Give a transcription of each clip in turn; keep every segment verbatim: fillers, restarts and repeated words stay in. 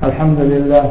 الحمد لله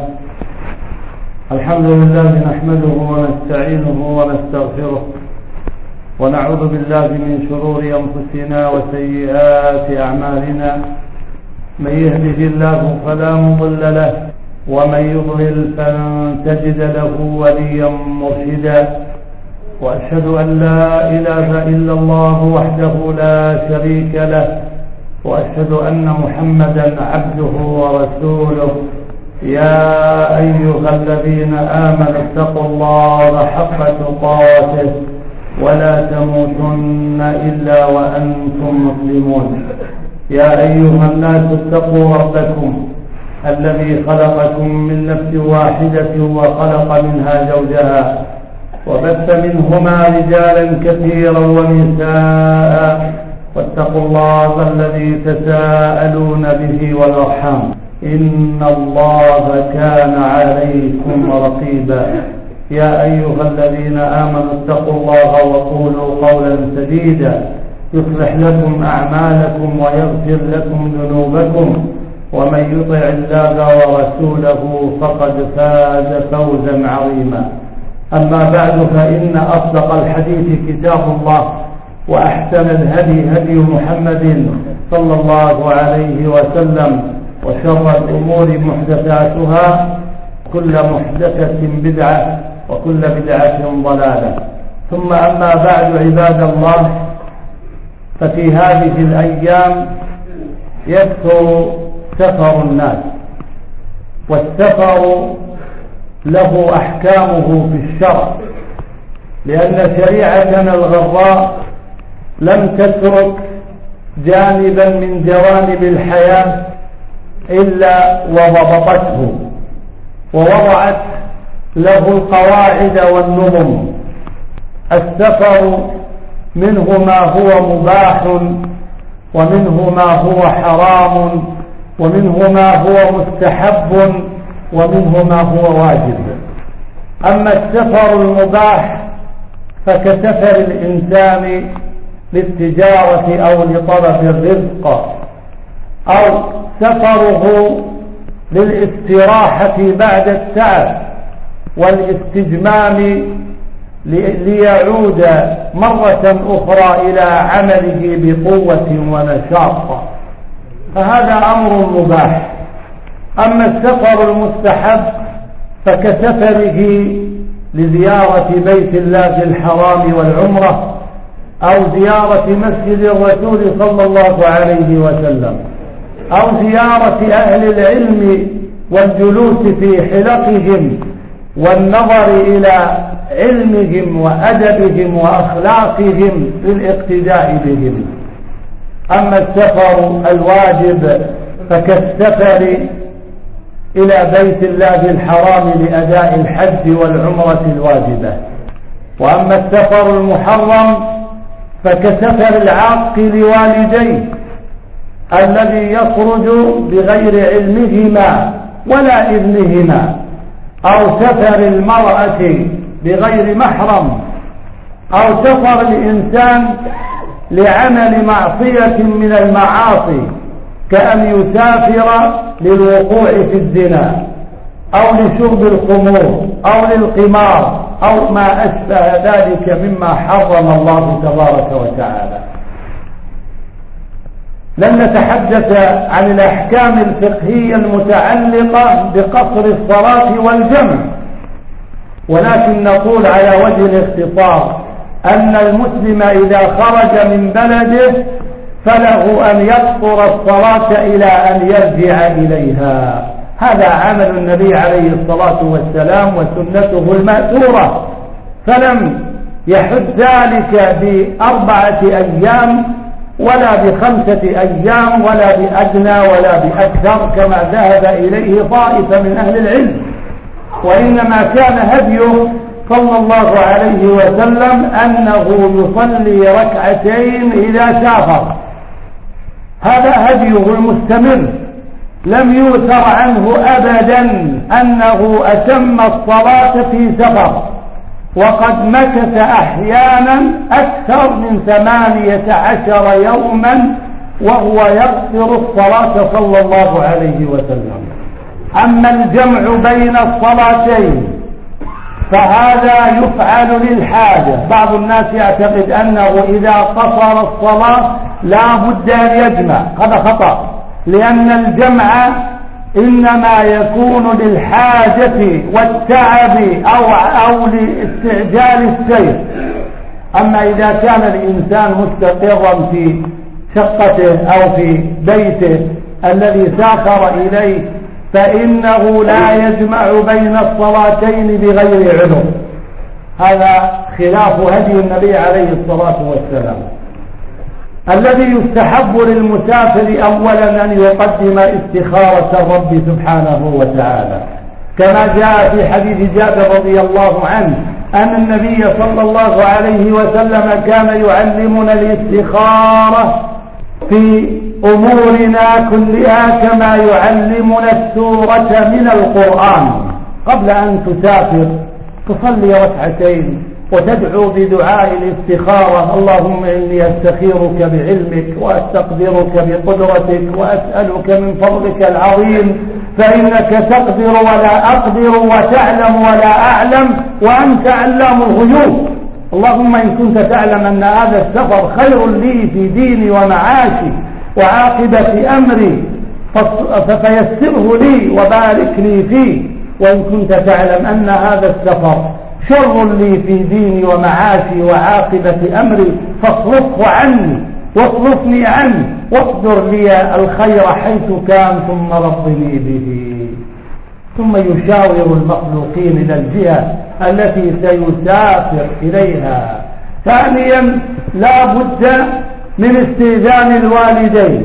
الحمد لله نحمده ونستعينه ونستغفره ونعوذ بالله من شرور أنفسنا وسيئات أعمالنا. من يهده الله فلا مضل له ومن يضلل فلن تجد له وليا مرشدا. وأشهد أن لا إله إلا الله وحده لا شريك له، وأشهد أن محمدا عبده ورسوله. يا أيها الذين آمنوا اتقوا الله حق تقاته ولا تموتن إلا وأنتم مسلمون. يا أيها الناس اتقوا ربكم الذي خلقكم من نفس واحدة وخلق منها زوجها وبث منهما رجالا كثيرا ونساء، واتقوا الله الذي تساءلون به والأرحام إن الله كان عليكم رقيبا. يا أيها الذين آمنوا اتقوا الله وقولوا قولا سديدا يصلح لكم أعمالكم ويغفر لكم ذنوبكم، ومن يطع الله ورسوله فقد فاز فوزا عظيما. أما بعد، فإن أصدق الحديث كتاب الله، وأحسن الهدي هدي محمد صلى الله عليه وسلم، وشر الأمور محدثاتها، كل محدثة بدعة وكل بدعة ضلالة. ثم أما بعد، عباد الله، ففي هذه الأيام يكثر سفر الناس، والسفر له أحكامه في الشرع، لأن شريعتنا الغراء لم تترك جانبا من جوانب الحياة إلا وضبطته ووضعت له القواعد والنظم. السفر منه ما هو مباح، ومنه ما هو حرام، ومنه ما هو مستحب، ومنه ما هو واجب. أما السفر المباح فكسفر الإنسان للتجارة أو لطلب الرزق، أو سفره للاستراحة بعد التعب والاستجمام ليعود مرة أخرى إلى عمله بقوة ونشاط، فهذا أمر مباح. أما السفر المستحب فكسفره لزيارة بيت الله الحرام والعمرة، أو زيارة مسجد الرسول صلى الله عليه وسلم، أو زيارة أهل العلم والجلوس في حلقهم والنظر إلى علمهم وأدبهم وأخلاقهم للاقتداء بهم. أما السفر الواجب فكالسفر إلى بيت الله الحرام لأداء الحج والعمرة الواجبة. وأما السفر المحرم فكسفر العاق لوالديه الذي يخرج بغير علمهما ولا إذنهما، أو سفر المرأة بغير محرم، أو سفر الإنسان لعمل معصية من المعاصي، كأن يسافر للوقوع في الزنا، أو لشرب الخمور، أو للقمار، أو ما أشبه ذلك مما حرم الله تبارك وتعالى. لن نتحدث عن الأحكام الفقهية المتعلقة بقصر الصلاة والجمع، ولكن نقول على وجه الاختصار أن المسلم إذا خرج من بلده فله أن يقصر الصلاة إلى أن يرجع إليها. هذا عمل النبي عليه الصلاة والسلام وسنته المأثورة، فلم يحد ذلك بأربعة أيام ولا بخمسة أيام ولا بأدنى ولا بأكثر كما ذهب إليه طائفة من أهل العلم، وإنما كان هديه صلى الله عليه وسلم أنه يصلي ركعتين إذا سافر. هذا هديه المستمر، لم يؤثر عنه أبدا أنه أتم الصلاة في سفر، وقد مكث أحيانا أكثر من ثمانية عشر يوما وهو يقصر الصلاة صلى الله عليه وسلم. أما الجمع بين الصلاتين فهذا يفعل للحاجة. بعض الناس يعتقد أنه إذا قصر الصلاة لا بد أن يجمع، هذا خطأ، لأن الجمع إنما يكون للحاجة والتعب أو, أو لاستعجال السير. أما إذا كان الإنسان مستقرا في شقته أو في بيته الذي سافر إليه فإنه لا يجمع بين الصلاتين بغير عذر. هذا خلاف هدي النبي عليه الصلاة والسلام. الذي يستحب للمسافر أولا أن يقدم استخارة الرب سبحانه وتعالى، كما جاء في حديث جابر رضي الله عنه أن النبي صلى الله عليه وسلم كان يعلمنا الاستخارة في أمورنا كلها كما يعلمنا السورة من القرآن. قبل أن تسافر تصلي ركعتين وتدعو بدعاء الاستخارة: اللهم إني أستخيرك بعلمك وأستقدرك بقدرتك وأسألك من فضلك العظيم فإنك تقدر ولا أقدر وتعلم ولا أعلم وأنت علام الغيوب. اللهم إن كنت تعلم أن هذا السفر خير لي في ديني ومعاشي وعاقبة أمري فيسره لي وبارك لي فيه، وإن كنت تعلم أن هذا السفر شر لي في ديني ومعاشي وعاقبة أمري فاصرفه عني واصرفني عنه واقدر لي الخير حيث كان ثم رضني به. ثم يشاور المخلوقين إلى الجهة التي سيسافر إليها. ثانيا لا بد من استئذان الوالدين،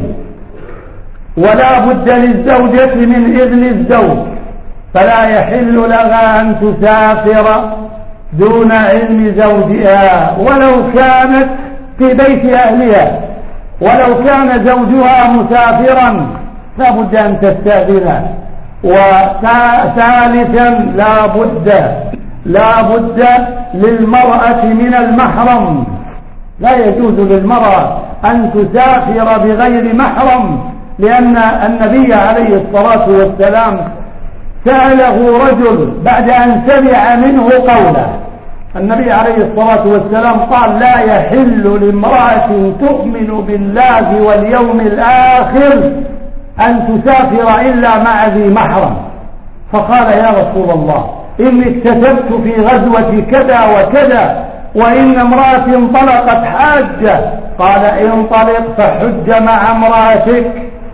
ولا بد للزوجة من إذن الزوج، فلا يحل لها أن تسافر دون علم زوجها ولو كانت في بيت أهلها، ولو كان زوجها مسافرا لا بد أن تستأذنه. وثالثا لا بد لا بد للمرأة من المحرم، لا يجوز للمرأة أن تسافر بغير محرم، لأن النبي عليه الصلاة والسلام سأله رجل بعد أن سمع منه قوله. النبي عليه الصلاة والسلام قال: لا يحل لامرأة تؤمن بالله واليوم الآخر أن تسافر إلا مع ذي محرم. فقال: يا رسول الله إني اكتسبت في غزوة كذا وكذا وإن امرأة انطلقت حاجة. قال: انطلق فحج مع امرأتك.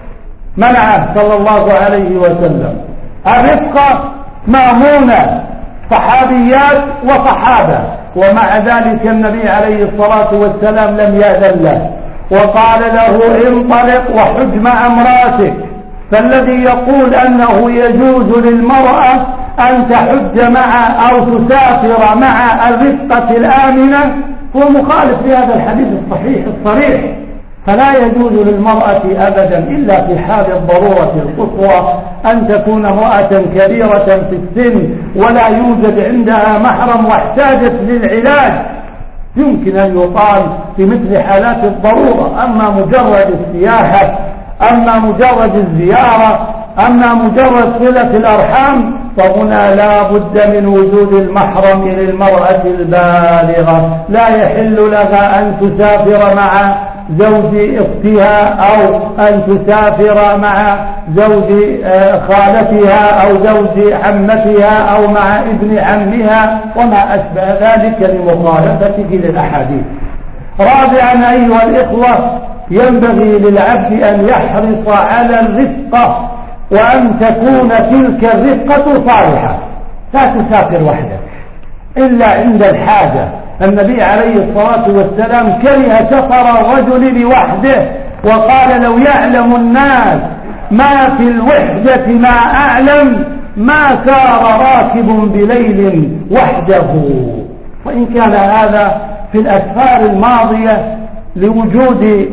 منعه صلى الله عليه وسلم. الرفقة مأمونة، صحابيات وصحابة، ومع ذلك النبي عليه الصلاة والسلام لم يأذن له وقال له: انطلق وحج مع امرأتك. فالذي يقول أنه يجوز للمرأة أن تحج مع أو تسافر مع الرفقة الآمنة هو مخالف لهذا الحديث الصحيح الصريح. فلا يجوز للمرأة أبدا إلا في حال الضرورة القصوى أن تكون امرأة كبيرة في السن ولا يوجد عندها محرم واحتاجت للعلاج، يمكن أن يطال في مثل حالات الضرورة. أما مجرد السياحة، أما مجرد الزيارة، أما مجرد صلة الأرحام، فهنا لا بد من وجود المحرم للمرأة البالغة. لا يحل لها أن تسافر مع زوج اختها أو أن تسافر مع زوج خالتها أو زوج عمتها أو مع ابن عمها وما أشبه ذلك لمخالفته للأحاديث. رابعا أيها الإخوة، ينبغي للعبد أن يحرص على الرفقة، وأن تكون تلك الرفقة صالحة. لا تسافر وحدك إلا عند الحاجة. النبي عليه الصلاة والسلام كره سفر الرجل لوحده وقال: لو يعلم الناس ما في الوحدة ما أعلم ما سار راكب بليل وحده. وإن كان هذا في الأسفار الماضية لوجود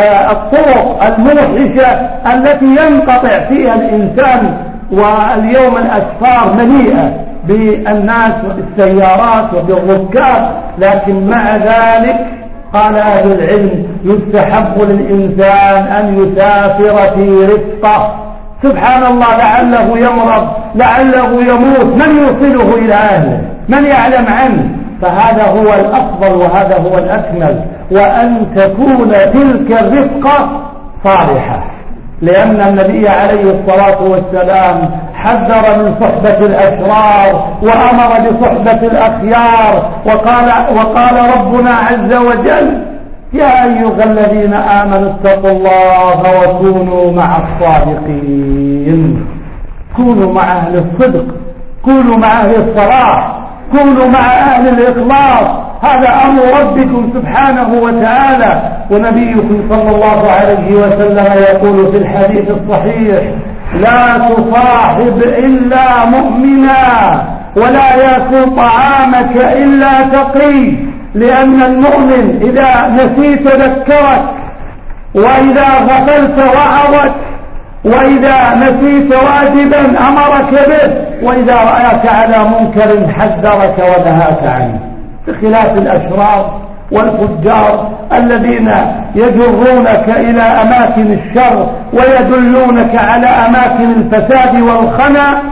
الطرق الموحشة التي ينقطع فيها الإنسان، واليوم الأسفار مليئة بالناس وبالسيارات وبالركاب، لكن مع ذلك قال أهل العلم: يستحب للإنسان أن يسافر في رفقة، سبحان الله، لعله يمرض، لعله يموت، من يوصله إلى أهله؟ من يعلم عنه؟ فهذا هو الأفضل وهذا هو الأكمل، وأن تكون تلك الرفقة صالحة، لأن النبي عليه الصلاة والسلام حذر من صحبة الأشرار وأمر بصحبة الأخيار، وقال, وقال ربنا عز وجل: يا أيها الذين آمنوا اتقوا الله وكونوا مع الصادقين. كونوا مع أهل الصدق، كونوا مع أهل الصلاح، كونوا مع أهل الإخلاص، هذا أمر ربكم سبحانه وتعالى. ونبيكم صلى الله عليه وسلم يقول في الحديث الصحيح: لا تصاحب إلا مؤمنا ولا يأكل طعامك إلا تقي، لأن المؤمن إذا نسيت ذكرك، وإذا غفلت وعظك، وإذا نسيت واجبا أمرك به، وإذا رأيك على منكر حذرك ونهاك عنه، بخلاف الأشرار والفجار الذين يجرونك إلى أماكن الشر ويدلونك على أماكن الفساد والخنا،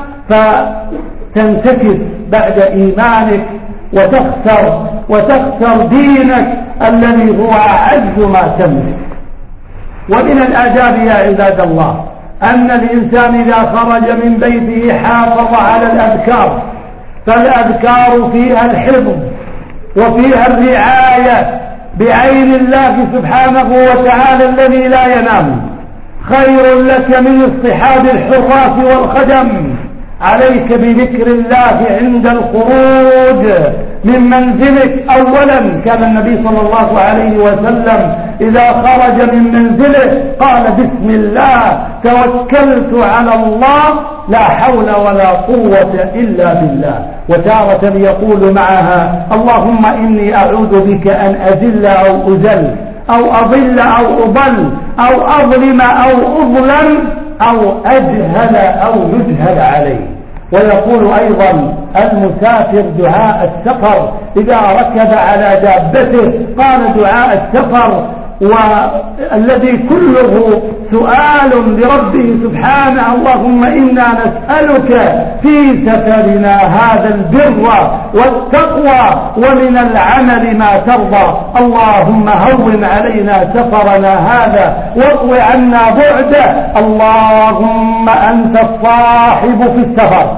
فتنتكس بعد إيمانك وتخسر وتخسر دينك الذي هو أعز ما تملك. ومن الآداب يا عباد الله أن الإنسان إذا خرج من بيته حافظ على الأذكار، فالأذكار فيها الحفظ وفيها الرعاية بعين الله سبحانه وتعالى الذي لا ينام، خير لك من اصطحاب الحراس والخدم. عليك بذكر الله عند الخروج من منزلك. أولا كان النبي صلى الله عليه وسلم إذا خرج من منزله قال: بسم الله توكلت على الله لا حول ولا قوة إلا بالله. وتارة يقول معها: اللهم إني أعوذ بك أن أذل أو أذل أو أضل أو أضل أو أظلم أو أظلم أو أجهل أو يجهل عليه. ويقول أيضا المسافر دعاء السفر إذا ركب على دابته قال دعاء السفر، والذي كله سؤال لربه سبحانه: اللهم إنا نسألك في سفرنا هذا البر والتقوى ومن العمل ما ترضى. اللهم هون علينا سفرنا هذا واطو عنا بعده. اللهم أنت الصاحب في السفر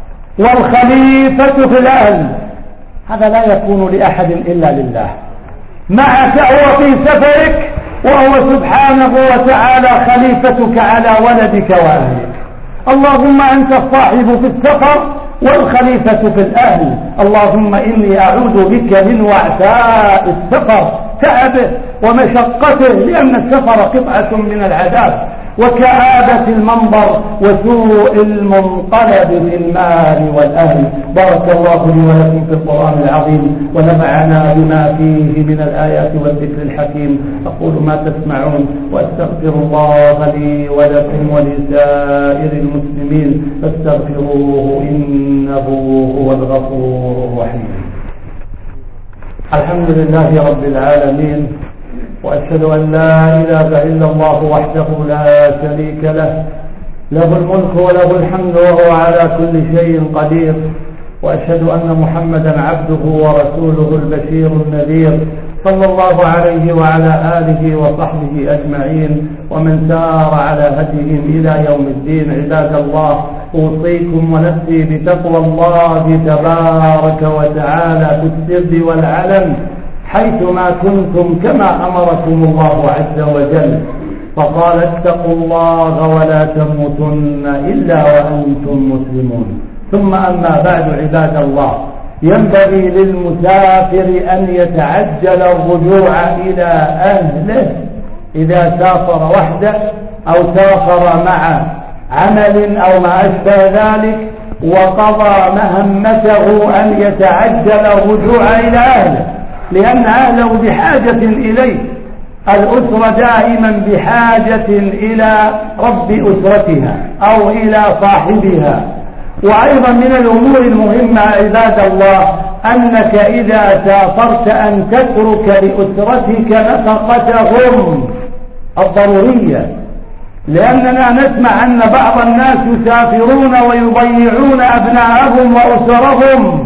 والخليفة في الأهل، هذا لا يكون لأحد إلا لله. معك هو في سفرك وهو سبحانه وتعالى خليفتك على ولدك وأهلك. اللهم أنت الصاحب في السفر والخليفة في الأهل. اللهم إني أعوذ بك من وعثاء السفر، تعبه ومشقته، لأن السفر قطعة من العذاب، وكآبة المنظر وسوء المنقلب في المال والأهل. بارك الله لي ولكم في القرآن العظيم، ونفعنا بما فيه من الآيات والذكر الحكيم. أقول ما تسمعون، وأستغفر الله لي ولكم ولسائر المسلمين، فاستغفروه إنه هو الغفور الرحيم. الحمد لله رب العالمين، وأشهد أن لا إله إلا الله وحده لا شريك له، له الملك وله الحمد وهو على كل شيء قدير. وأشهد أن محمدا عبده ورسوله البشير النذير، صلى الله عليه وعلى آله وصحبه أجمعين ومن سار على هديهم إلى يوم الدين. عباد الله، أوصيكم ونفسي بتقوى الله تبارك وتعالى في السر والعلن حيثما كنتم، كما أمركم الله عز وجل، فقال: اتقوا الله ولا تموتن إلا وأنتم مسلمون. ثم أما بعد، عباد الله، ينبغي للمسافر أن يتعجل الرجوع إلى أهله إذا سافر وحده أو سافر مع عمل أو ما أشبه ذلك وقضى مهمته، أن يتعجل الرجوع إلى أهله، لأن أهله بحاجة إليه. الأسرة دائما بحاجة إلى رب أسرتها أو إلى صاحبها. وأيضا من الأمور المهمة عباد الله أنك إذا سافرت أن تترك لأسرتك نفقتهم الضرورية، لأننا نسمع أن بعض الناس يسافرون ويضيعون أبناءهم وأسرهم،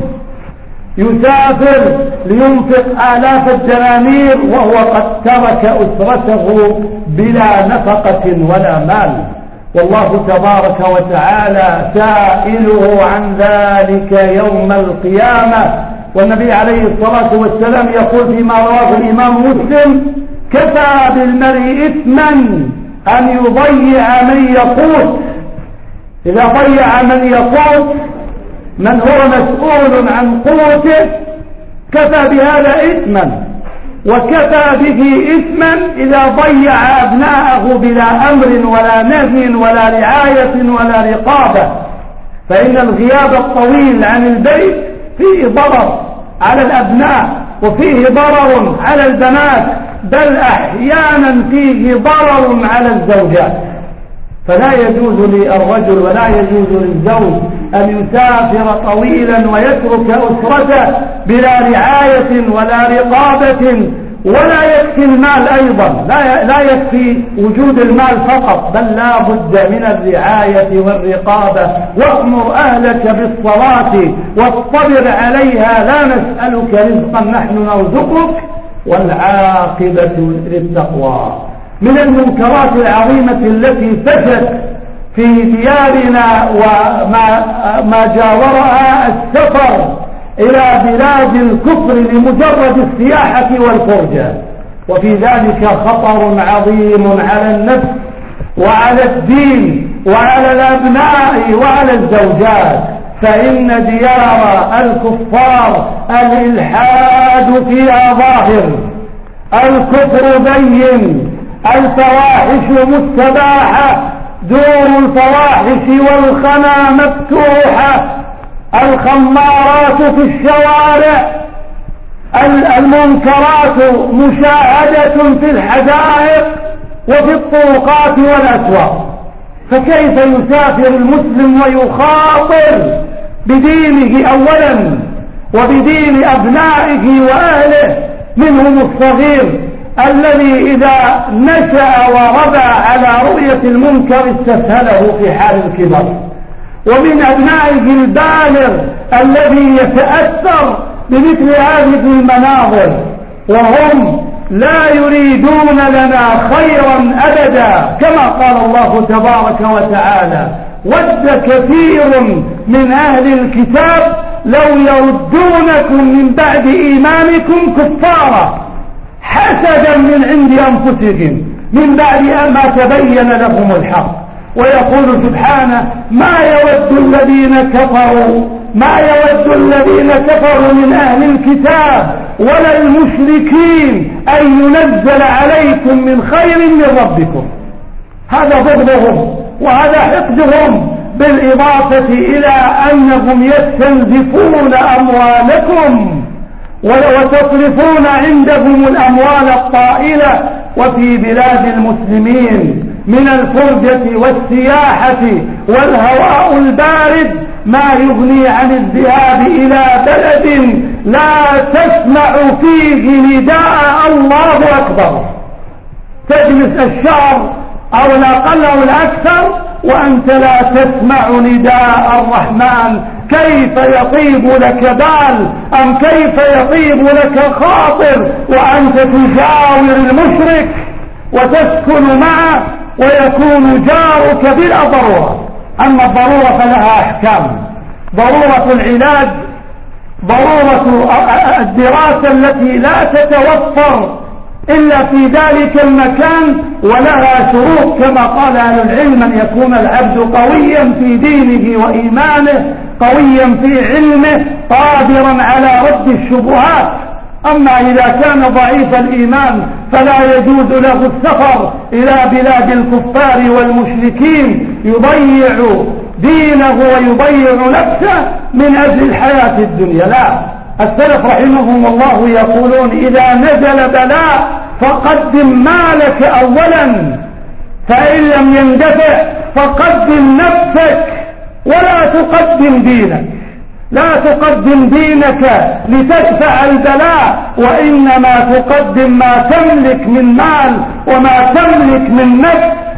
يسافر لينفق آلاف الدنانير وهو قد ترك أسرته بلا نفقة ولا مال، والله تبارك وتعالى سائله عن ذلك يوم القيامة. والنبي عليه الصلاة والسلام يقول فيما رواه الإمام مسلم: كفى بالمرء إثما أن يضيع من يقوت. إذا ضيع من يقوت، من هو مسؤول عن قوته، كفى بهذا إثما، وكفى به إثما إذا ضيع أبناءه بلا أمر ولا نهي ولا رعاية ولا رقابة. فإن الغياب الطويل عن البيت فيه ضرر على الأبناء وفيه ضرر على البنات، بل أحيانا فيه ضرر على الزوجات. فلا يجوز للرجل ولا يجوز للزوج أن يسافر طويلا ويترك أسرته بلا رعاية ولا رقابة، ولا يكفي المال أيضا، لا لا يكفي وجود المال فقط، بل لا بد من الرعاية والرقابة. وأمر أهلك بالصلاة واصطبر عليها، لا نسألك رزقا نحن نرزقك والعاقبة للتقوى. من المنكرات العظيمة التي فشت في ديارنا وما ما جاورها السفر إلى بلاد الكفر لمجرد السياحة والفرجة، وفي ذلك خطر عظيم على النفس وعلى الدين وعلى الأبناء وعلى الزوجات. فإن ديار الكفار الإلحاد فيها ظاهر، الكفر بين، الفواحش مستباحة، دور الفواحش والخنا مفتوحة، الخمارات في الشوارع، المنكرات مشاهدة في الحدائق وفي الطرقات والأسواق. فكيف يسافر المسلم ويخاطر بدينه أولا وبدين أبنائه وأهله، منهم الصغير الذي إذا نشأ وربى على رؤية المنكر استسهله في حال الكبر، ومن أبنائه البالغ الذي يتأثر بمثل هذه المناظر، وهم لا يريدون لنا خيرا أبدا، كما قال الله تبارك وتعالى: ود كثير من أهل الكتاب لو يردونكم من بعد إيمانكم كفارا حسدا من عند أنفسهم من بعد ما تبين لهم الحق. ويقول سبحانه: ما يود الذين كفروا ما يود الذين كفروا من أهل الكتاب ولا المشركين أن ينزل عليكم من خير من ربكم. هذا بغضهم وهذا حقدهم، بالإضافة إلى أنهم يستنزفون أموالكم وتصرفون عندهم الأموال الطائلة. وفي بلاد المسلمين من الفرجة والسياحة والهواء البارد ما يغني عن الذهاب إلى بلد لا تسمع فيه نداء الله أكبر، تجلس الشهر أو الأقل أو الأكثر وأنت لا تسمع نداء الرحمن. كيف يطيب لك بال أم كيف يطيب لك خاطر وأنت تجاور المشرك وتسكن معه ويكون جارك بلا ضرورة؟ أما الضرورة فلها أحكام: ضرورة العلاج، ضرورة الدراسة التي لا تتوفر إلا في ذلك المكان ولها شروط، كما قال أهل العلم: أن يكون العبد قويا في دينه وإيمانه، قويا في علمه، قادرا على رد الشبهات. أما إذا كان ضعيف الإيمان فلا يجوز له السفر إلى بلاد الكفار والمشركين يضيع دينه ويضيع نفسه من أجل الحياة الدنيا. لا، السلف رحمهم الله يقولون: إذا نزل بلاء فقدم مالك أولا، فإن لم يندفع فقدم نفسك ولا تقدم دينك. لا تقدم دينك لتدفع البلاء، وإنما تقدم ما تملك من مال وما تملك من نفس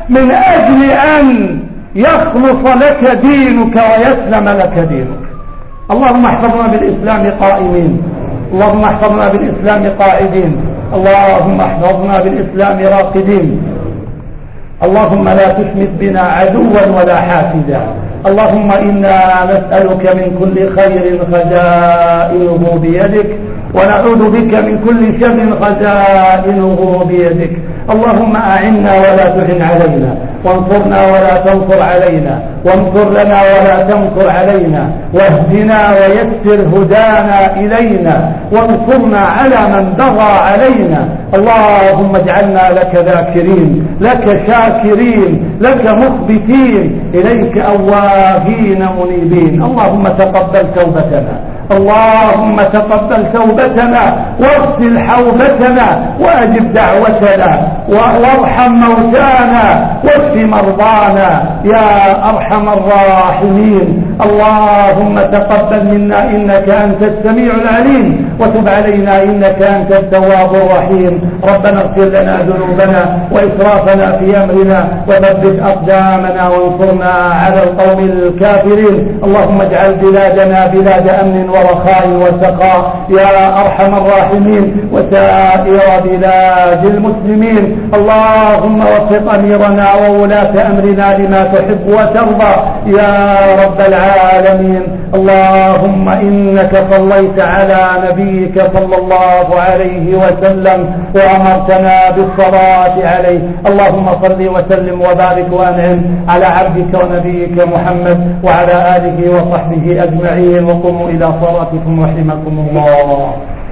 من أجل أن يخلص لك دينك ويسلم لك دينك. اللهم احفظنا بالإسلام قائمين، اللهم احفظنا بالإسلام قاعدين، اللهم احفظنا بالإسلام راقدين. اللهم لا تشمت بنا عدوا ولا حاسدا. اللهم إنا نسألك من كل خير خزائنه بيدك، ونعوذ بك من كل شر خزائنه بيدك. اللهم أعنا ولا تعن علينا، وانصرنا ولا تنصر علينا، وانصر لنا ولا تنصر علينا، واهدنا ويسر هدانا إلينا، وانصرنا على من بغى علينا. اللهم اجعلنا لك ذاكرين، لك شاكرين، لك مخبتين، إليك أواهين منيبين. اللهم تقبل توبتنا، اللهم تقبل توبتنا، واغسل حوبتنا، واجب دعوتنا، وارحم موتانا، واشف مرضانا يا أرحم الراحمين. اللهم تقبل منا إنك أنت السميع العليم، وتب علينا إنك أنت التواب الرحيم. ربنا اغفر لنا ذنوبنا وإسرافنا في أمرنا، وثبت أقدامنا، وانصرنا على القوم الكافرين. اللهم اجعل بلادنا بلاد أمن ورخاء وسخاء يا أرحم الراحمين، وسائر بلاد المسلمين. اللهم وفق أميرنا وولاة أمرنا لما تحب وترضى يا رب العالمين. اللهم إنك صليت على نبيك صلى الله عليه وسلم، وأمرتنا بالصلاة عليه. اللهم صل وسلم وبارك وأنعم على عبدك ونبيك محمد وعلى آله وصحبه أجمعين. وقوموا إلى صلاتكم رحمكم الله.